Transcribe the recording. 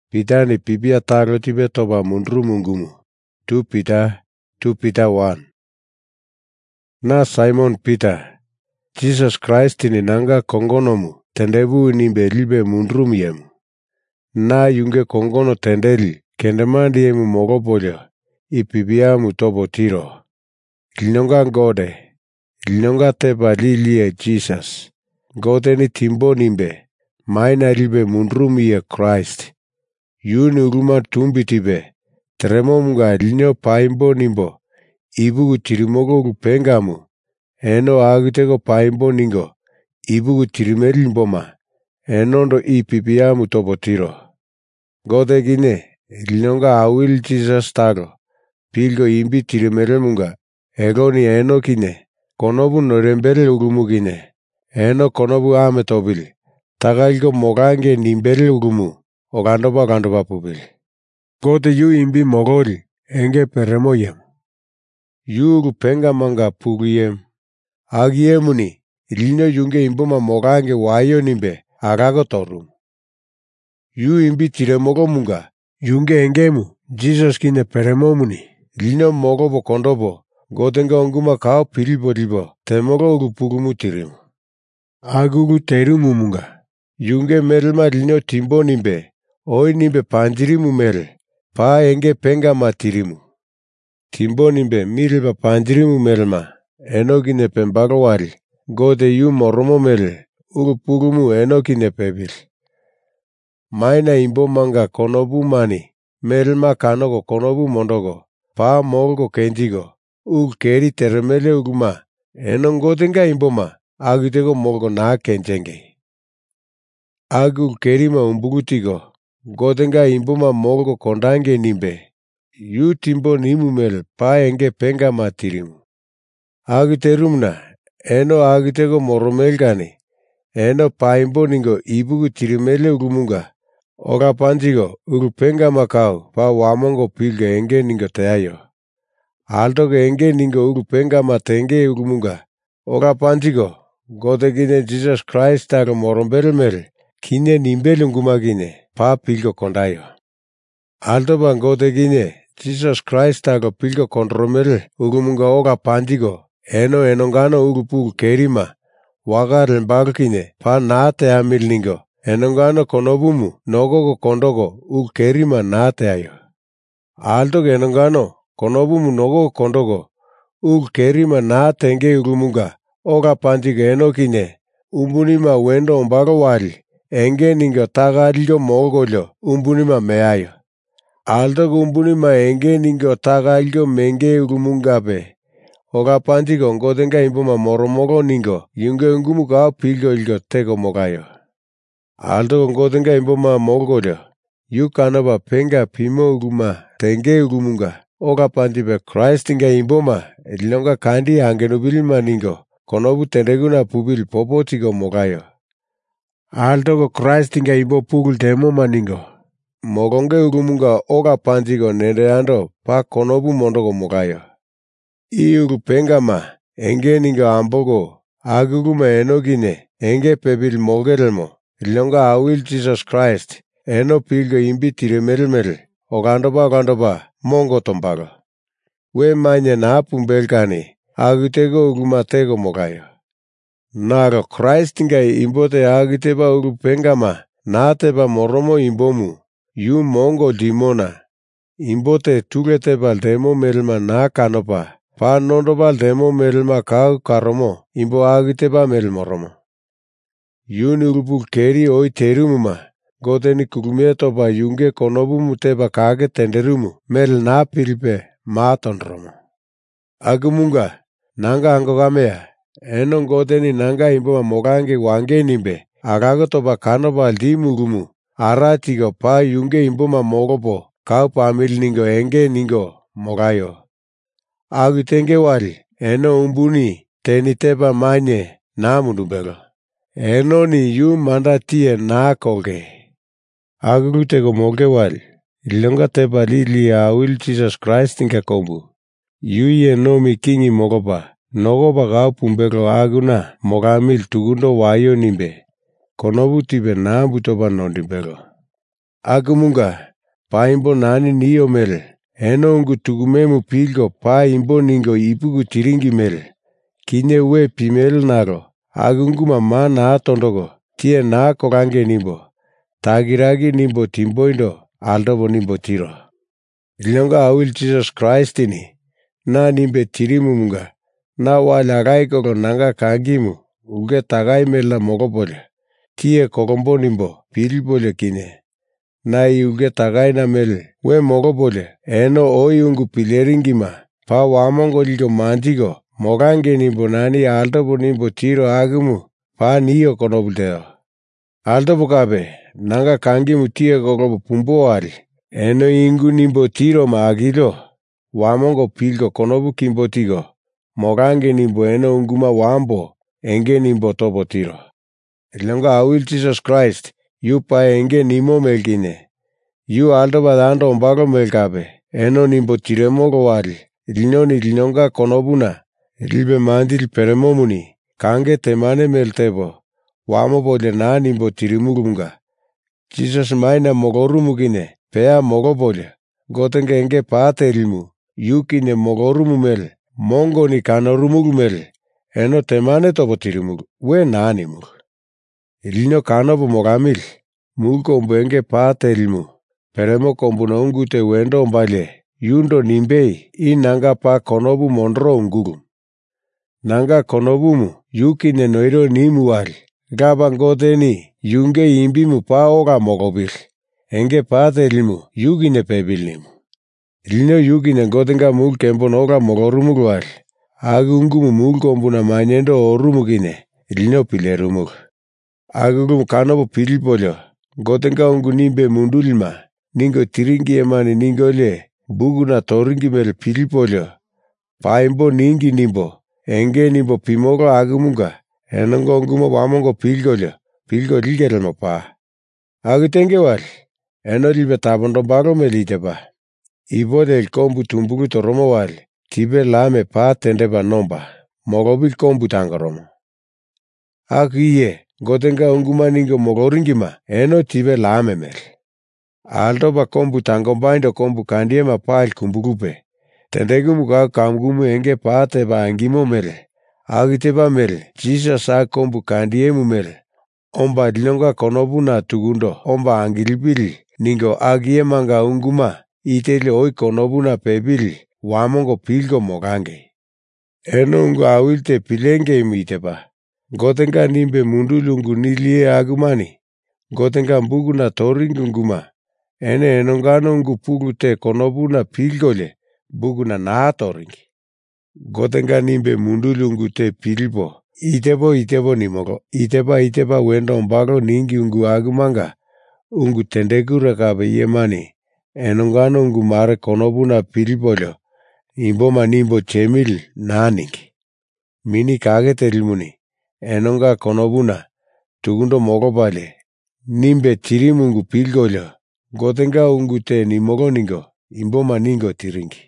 Pitani pipia talo tipe topa mundru mungumu. 2 Peter 1. Na Simon Peter, Jesus Christ ni nanga kongonomu tendebu nimbe libe mundrum yemu. Na yunge kongono tendeli kendemandi yemu mogopolio ipipia mutopo tiro. Linonga ngode, linonga tepa lilie Jesus. Ngode ni timbo nimbe, maina libe mundrum ye Christ. Yuni uruma tumbi tipe, teremo mga linyo paimbo nimbo, ibugu tirimogo rupengamu, eno agitego paimbo ningo, ibugu tirimellimboma, enondo ipipia mutopotiro. Gode gine, linonga awil Jesus taro, pilgo imbi tirimelemunga, egoni eno kine, konobu norembele urumu gine, eno konobu ametobili, tagalgo mogange nimbele urumu, ogandoba pubil. Gode yu imbi mogori, enge peremoyem. Yu rupenga manga puriyem. Agiemuni, ilino yunge imboma mogange wayo nimbe, arago torum. Yu imbi tiremogo munga, yunge engemu, Jesus kine peremomuni, ilino mogobo kondobo, godenga onguma kao pilibo, temoro urupurumu tirimu. Aguru terumu munga, yunge melma lino timbo nimbe, oi nimbe panjirimu mel, pa enge penga matirimu. Timbo nimbe milba panjirimu melma, enogine pembaro wari, gode yu moromo mel, urupurumu enogine pebil. Maina imbo manga konobu mani, melma kanogo konobu mondogo, pa morgo kenjigo, keri teremele uruma, enongodenga imboma, agitego morgo na kenjenge. Agu kerima umbugutigo, godenga imboma morgo kondange nimbe, yu timbo nimumel pa enge penga matirimu. Agiterumna, eno agitego moromelgani, eno paimbo ningo ibugu tirimele urumunga, ora panjigo urupenga makau pa wamongo pilga enge ningo teayo. Altogo enge ningo urupenga matenge urumunga, ora panjigo, godegine Jesus Christ taro morombelmel, kine nimbele ungumagine, pa pilgo kondayo. Altoba godegine, Jesus Christ taro pilgo kondromel urumunga ora panjigo, eno enongano urupu kerima, wagar mbarkine, pa naate amil ningo, enongano konobumu, nogogo kondogo, kerima naate ayo. Altogo enongano, konobumu nogogo kondogo, kerima naate enge urumunga, ora panjigo enokine, umbunima wendo ombaro wali, enge ningo tagalyo mogolyo, umbunima meayo. Altogo umbunima enge ningo tagalyo menge urumungabe, ora panjigo ngodenga imboma moromogo ningo, yunge ungumu kao pilgo ilgo tego mogayo. Altogo ngodenga imboma mogolyo, yu kanaba penga pimo uruma, tenge urumunga, ora panjibe Christ inga imboma, ilonga kandi angenubilima ningo, konobu tendeguna pubil popotigo mogayo. Altogo Christ inga imbo pugul temo maningo, mogonge urumunga ora panjigo nendeando pa konobu mondogo mogayo. Urupenga ma, enge ningo ambogo, aguruma enogine, enge pebil mogelmo, ilonga awil Jesus Christ, eno pilgo imbi tiremelmel, ogandoba, mongo tombago. We manye na pumbelgani, agitego urumatego mogayo. Naro Christ inga imbote agiteba urupenga ma, nateba moromo imbomu, yu mongo dimona. Imbote tugetebal demo melma na kanopa, pa nondobal demo melma kau karomo, imbo agiteba melmoromo. Yuni urupu keri oi terumuma, godeni kurumieto ba yunge konobu muteba kage tenderumu, mel na pilpe, matonromo. Agumunga, nanga angogamea, eno godeni nanga imbo mogange wange nimbe, agagotoba kanobal dimurumu, aratigo pa yunge imboma mogopo, kau pamil ningo enge ningo, mogayo. Agitenge wari, eno umbuni, teniteba manye, namudubelo. Eno ni yu mandatie na koge. Agutego moge wari, ilonga teba lili awil Jesus Christ inga kombu. Yu ye nomi kingi mogoba, nogoba gau pumbelo aguna, mogamil tugundo wayo nimbe, konobu tibe na butoba nondibelo. Akumunga paimbo nani niyo mel. Eno ungu tukumemu pilgo paimbo ningo ipugu tiringi mel. Kine we pimel naro. Agunguma ma na tondogo. Tie na korange nimbo. Tagiragi nimbo timboindo. Aldobo nimbo tiro. Ilonga awil Jesus Christ ini. Na nimbe tirimumunga. Na walagai koro nanga kagimu. Uge tagai mela mogopole. Tie korombo nimbo. Pilipole kine. Na uge tagai na mel. We mogopole. Eno oi ungu pileringima. Pa wamongo ligo mantigo. Morange nimbo nani aldobo nimbo tiro agumu. Pa niyo konobulteo. Aldobo kabe. Nanga kangimu tie korobo pumbo ari. Eno ingu nimbo tiro maagilo. Wamongo pilgo konobu kimbo tigo. Morange nimbo eno unguma wambo. Enge nimbo tobo tiro. Ilonga awil Jesus Christ. Yu pa enge nimo melkine. Yu aldoba dando ombago melkabe. Eno nimbo tiremogo wari. Ilonga konobuna. Ilbe mandil peremomuni. Kange temane meltebo. Wamo bole na nimbo tirimugunga. Jesus maina mogorumugine. Pea mogobole. Gotenge enge paate ilmu. Yukine mogorumumel. Mongo ni kanorumugumel. Eno temane tobo tirimugu. We nanimug. Ilino kanobu mogamil. Mulko mbenge paate ilmu. Peremo kombuna ungute wendo mbale. Yundo nimbei. Nanga pa konobu monro ungugum. Nanga konobumu. Yukine noiro nimuwal. Gabangodeni. Yunge imbimu pa oga mogobil. Enge paate ilmu. Yugine pebilnimu. Ilino yugine gotenga mulkembo noga mogorumugual. Agungumu mulkombuna manyendo orumugine. Ilino pilerumug. Agugum kanobo pilipolyo. Gotenga ungu nimbe mundulma. Ningo tiringi emani ningo le. Buguna toringi mel pilipolyo. Paimbo ningi nimbo. Enge nimbo pimogo agumunga. Enongo ungumo wamongo pilgolyo. Pilgo ligerelmo pa. Agutenge wal. Eno libe tabondo bago meliteba. Ibode el kombu tumbugu toromo wal. Tibe lame pa tendeba nomba. Mogobil kombu tangoromo. Akiye. Gotenga unguma ningo mogoringima. Eno tibe lame mel. Aldoba kombu tangombindo kombu kandiema pail kumbugupe. Tendegumu ka kamgumu enge paate ba angimo mel. Agiteba mel. Jesus a kombu kandiemu mel. Omba dilonga konobuna tugundo. Omba angilibili. Ningo agiemanga unguma. Itele oi konobuna pebili. Wamongo pilgo mogange. Eno ungu awilte pilenge imiteba. Gotenga nimbe mundulungu nilie agumani. Gotenga mbuguna toringunguma. Ene enongano ungu pugute konobuna pilgole. Buguna na toringi. Gotenga nimbe mundulungu te pilbo. Itebo nimogo. Iteba wendo mbago ningi ungu agumanga. Ungu tendegura kabe yemani. Enongano ungu mare konobuna pilbolyo. Imboma nimbo chemil naningi. Mini kage terilmuni. Enonga konobuna. Tugundo mogobale. Nimbe tirimungu pilgolyo. Gotenga ungu te nimogo ningo. Imboma ningo tiringi.